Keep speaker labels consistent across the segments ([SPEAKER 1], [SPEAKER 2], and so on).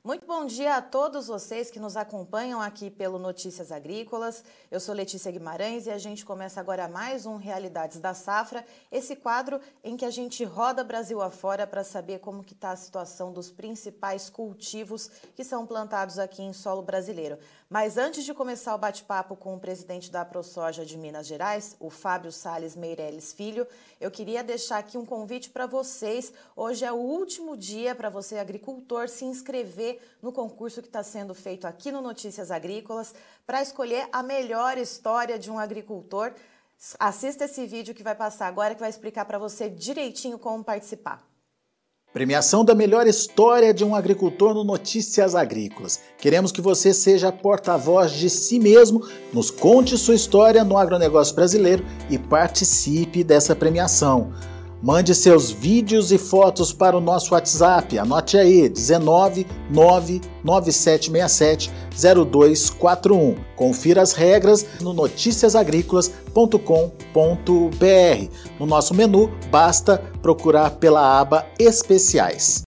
[SPEAKER 1] Muito bom dia a todos vocês que nos acompanham aqui pelo Notícias Agrícolas. Eu sou Letícia Guimarães e a gente começa agora mais um Realidades da Safra, esse quadro em que a gente roda Brasil afora para saber como que está a situação dos principais cultivos que são plantados aqui em solo brasileiro. Mas antes de começar o bate-papo com o presidente da ProSoja de Minas Gerais, o Fábio Salles Meirelles Filho, eu queria deixar aqui um convite para vocês. Hoje é o último dia para você, agricultor, se inscrever no concurso que está sendo feito aqui no Notícias Agrícolas para escolher a melhor história de um agricultor. Assista esse vídeo que vai passar agora, que vai explicar para você direitinho como participar.
[SPEAKER 2] Premiação da melhor história de um agricultor no Notícias Agrícolas. Queremos que você seja porta-voz de si mesmo, nos conte sua história no agronegócio brasileiro e participe dessa premiação. Mande seus vídeos e fotos para o nosso WhatsApp, anote aí, 19997670241. Confira as regras no noticiasagricolas.com.br. No nosso menu, basta procurar pela aba Especiais.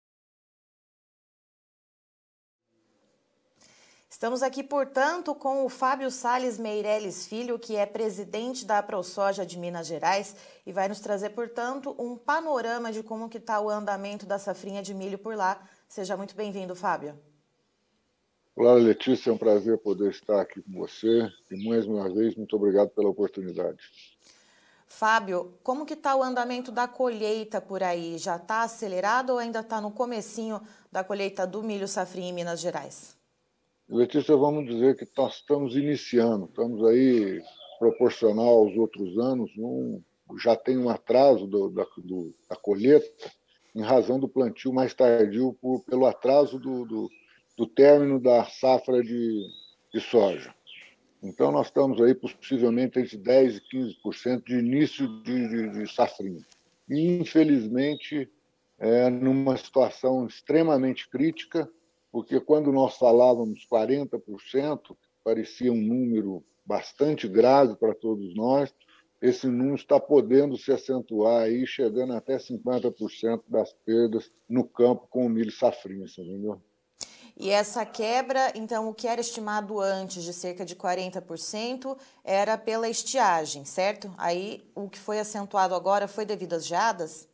[SPEAKER 1] Estamos aqui, portanto, com o Fábio Salles Meirelles Filho, que é presidente da ProSoja de Minas Gerais e vai nos trazer, portanto, um panorama de como que está o andamento da safrinha de milho por lá. Seja muito bem-vindo, Fábio.
[SPEAKER 3] Olá, Letícia, é um prazer poder estar aqui com você e, mais uma vez, muito obrigado pela oportunidade.
[SPEAKER 1] Fábio, como que está o andamento da colheita por aí? Já está acelerado ou ainda está no comecinho da colheita do milho safrinha em Minas Gerais?
[SPEAKER 3] Letícia, vamos dizer que nós estamos iniciando, estamos aí proporcional aos outros anos, já tem um atraso da colheita em razão do plantio mais tardio pelo atraso do término da safra de soja. Então, nós estamos aí possivelmente entre 10% e 15% de início de safrinha. E, infelizmente, numa situação extremamente crítica, porque quando nós falávamos 40%, parecia um número bastante grave para todos nós, esse número está podendo se acentuar aí, chegando até 50% das perdas no campo com o milho safrinha, entendeu?
[SPEAKER 1] E essa quebra, então, o que era estimado antes de cerca de 40% era pela estiagem, certo? Aí, o que foi acentuado agora foi devido às geadas?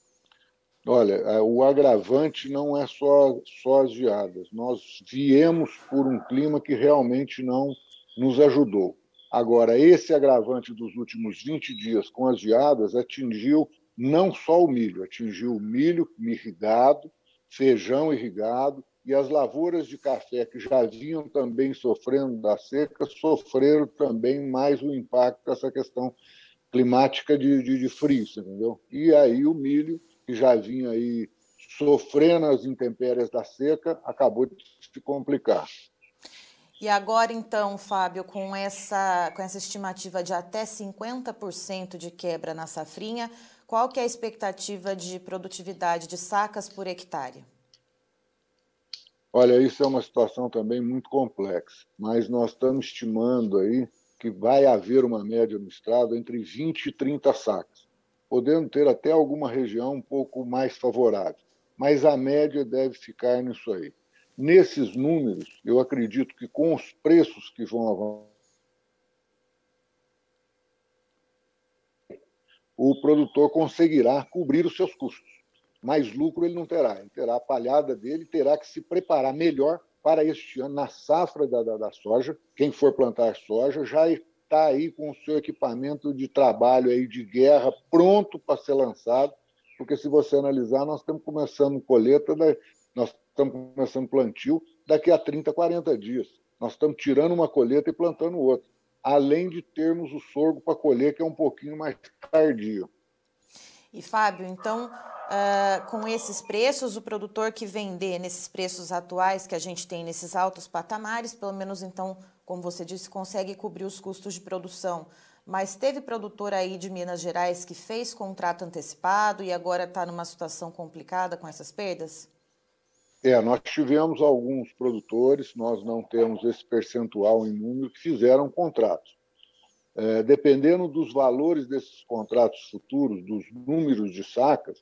[SPEAKER 3] Olha, o agravante não é só as geadas. Nós viemos por um clima que realmente não nos ajudou. Agora, esse agravante dos últimos 20 dias com as geadas atingiu não só o milho, atingiu o milho irrigado, feijão irrigado e as lavouras de café que já vinham também sofrendo da seca, sofreram também mais o impacto dessa questão climática de frio, entendeu? E aí o milho, que já vinha aí sofrendo as intempéries da seca, acabou de se complicar.
[SPEAKER 1] E agora, então, Fábio, com essa estimativa de até 50% de quebra na safrinha, qual que é a expectativa de produtividade de sacas por hectare?
[SPEAKER 3] Olha, isso é uma situação também muito complexa, mas nós estamos estimando aí que vai haver uma média no estado entre 20 e 30 sacas, podendo ter até alguma região um pouco mais favorável, mas a média deve ficar nisso aí. Nesses números, eu acredito que com os preços que vão avançar, o produtor conseguirá cobrir os seus custos. Mais lucro ele não terá. Ele terá a palhada dele, terá que se preparar melhor para este ano, na safra da soja. Quem for plantar soja já está aí com o seu equipamento de trabalho aí de guerra pronto para ser lançado, porque se você analisar, nós estamos começando colheita, nós estamos começando plantio daqui a 30, 40 dias. Nós estamos tirando uma colheita e plantando outra, além de termos o sorgo para colher, que é um pouquinho mais tardio.
[SPEAKER 1] E, Fábio, então, com esses preços, o produtor que vender nesses preços atuais que a gente tem nesses altos patamares, pelo menos, então, como você disse, consegue cobrir os custos de produção. Mas teve produtor aí de Minas Gerais que fez contrato antecipado e agora está numa situação complicada com essas perdas?
[SPEAKER 3] Nós tivemos alguns produtores, nós não temos esse percentual em número, que fizeram contratos. Dependendo dos valores desses contratos futuros, dos números de sacas,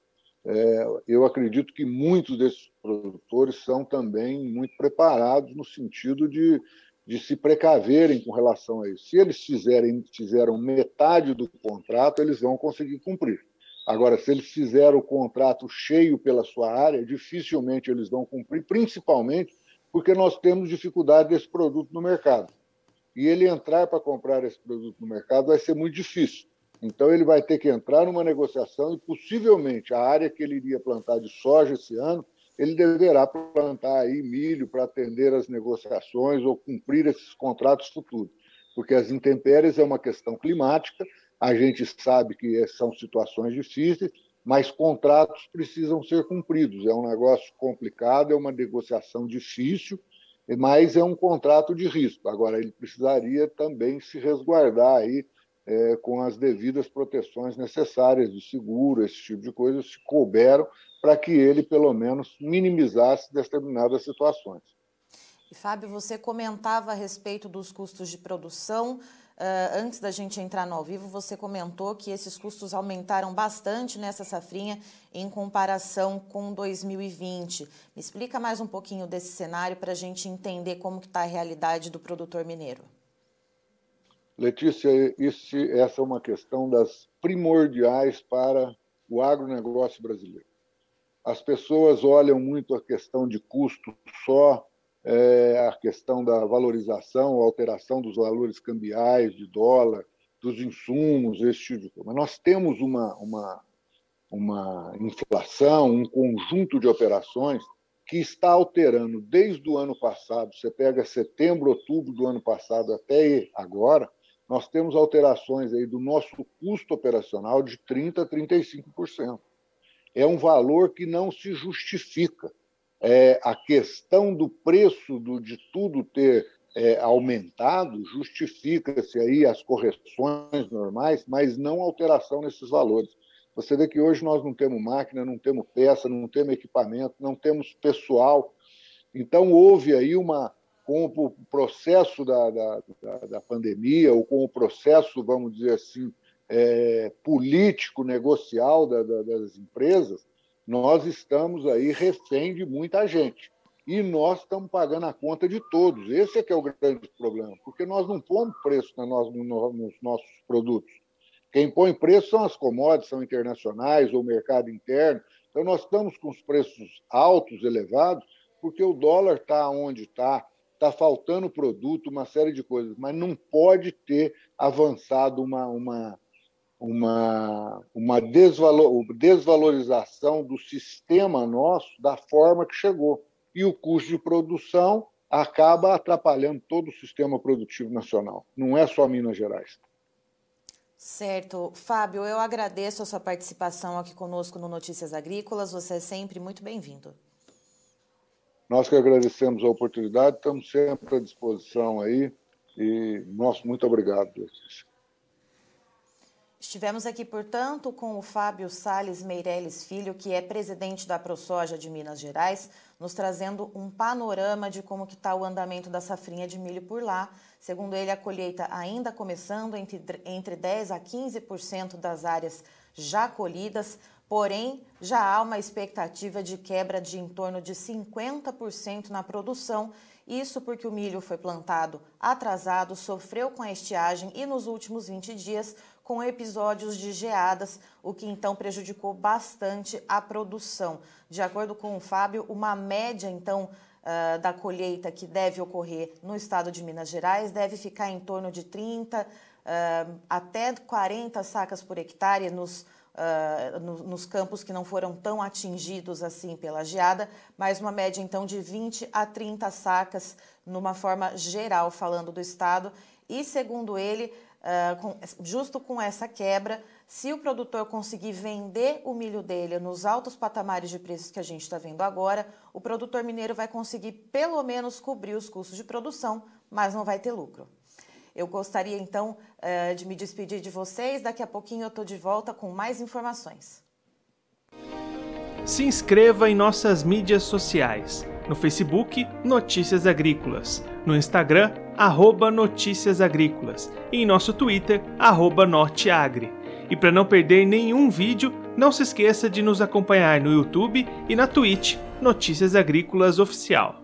[SPEAKER 3] Eu acredito que muitos desses produtores são também muito preparados no sentido de se precaverem com relação a isso. Se eles fizeram metade do contrato, eles vão conseguir cumprir. Agora, se eles fizeram o contrato cheio pela sua área, dificilmente eles vão cumprir, principalmente porque nós temos dificuldade desse produto no mercado. E ele entrar para comprar esse produto no mercado vai ser muito difícil. Então, ele vai ter que entrar numa negociação e, possivelmente, a área que ele iria plantar de soja esse ano, ele deverá plantar aí milho para atender as negociações ou cumprir esses contratos futuros. Porque as intempéries é uma questão climática, a gente sabe que são situações difíceis, mas contratos precisam ser cumpridos. É um negócio complicado, é uma negociação difícil, mas é um contrato de risco. Agora, ele precisaria também se resguardar aí, com as devidas proteções necessárias de seguro, esse tipo de coisas, se couberam, para que ele, pelo menos, minimizasse determinadas situações.
[SPEAKER 1] E, Fábio, você comentava a respeito dos custos de produção. Antes da gente entrar no ao vivo, você comentou que esses custos aumentaram bastante nessa safrinha em comparação com 2020. Me explica mais um pouquinho desse cenário para a gente entender como está a realidade do produtor mineiro.
[SPEAKER 3] Letícia, essa é uma questão das primordiais para o agronegócio brasileiro. As pessoas olham muito a questão de custo só, a questão da valorização, a alteração dos valores cambiais, de dólar, dos insumos, esse tipo de coisa. Mas nós temos uma inflação, um conjunto de operações que está alterando desde o ano passado. Você pega setembro, outubro do ano passado até agora, nós temos alterações aí do nosso custo operacional de 30% a 35%. É um valor que não se justifica. A questão do preço de tudo ter aumentado justifica-se aí as correções normais, mas não alteração nesses valores. Você vê que hoje nós não temos máquina, não temos peça, não temos equipamento, não temos pessoal. Então, houve aí com o processo da pandemia, ou com o processo, vamos dizer assim, político, negocial das empresas, nós estamos aí refém de muita gente. E nós estamos pagando a conta de todos. Esse é que é o grande problema, porque nós não pomos preço nos nossos produtos. Quem põe preço são as commodities, são internacionais ou mercado interno. Então, nós estamos com os preços altos, elevados, porque o dólar está onde está faltando produto, uma série de coisas, mas não pode ter avançado uma desvalorização do sistema nosso da forma que chegou. E o custo de produção acaba atrapalhando todo o sistema produtivo nacional. Não é só Minas Gerais.
[SPEAKER 1] Certo. Fábio, eu agradeço a sua participação aqui conosco no Notícias Agrícolas. Você é sempre muito bem-vindo.
[SPEAKER 3] Nós que agradecemos a oportunidade, estamos sempre à disposição aí. E muito obrigado, Letícia.
[SPEAKER 1] Estivemos aqui, portanto, com o Fábio Salles Meirelles Filho, que é presidente da ProSoja de Minas Gerais, nos trazendo um panorama de como que está o andamento da safrinha de milho por lá. Segundo ele, a colheita ainda começando, entre 10% a 15% das áreas já colhidas, porém, já há uma expectativa de quebra de em torno de 50% na produção. Isso porque o milho foi plantado atrasado, sofreu com a estiagem e nos últimos 20 dias com episódios de geadas, o que então prejudicou bastante a produção. De acordo com o Fábio, uma média então da colheita que deve ocorrer no estado de Minas Gerais deve ficar em torno de 30 até 40 sacas por hectare nos campos que não foram tão atingidos assim pela geada, mas uma média então de 20 a 30 sacas numa forma geral, falando do estado. E segundo ele, justo com essa quebra, se o produtor conseguir vender o milho dele nos altos patamares de preços que a gente está vendo agora, o produtor mineiro vai conseguir pelo menos cobrir os custos de produção, mas não vai ter lucro. Eu gostaria, então, de me despedir de vocês. Daqui a pouquinho eu estou de volta com mais informações.
[SPEAKER 4] Se inscreva em nossas mídias sociais. No Facebook, Notícias Agrícolas. No Instagram, @Notícias Agrícolas. E em nosso Twitter, @Norteagri. E para não perder nenhum vídeo, não se esqueça de nos acompanhar no YouTube e na Twitch Notícias Agrícolas Oficial.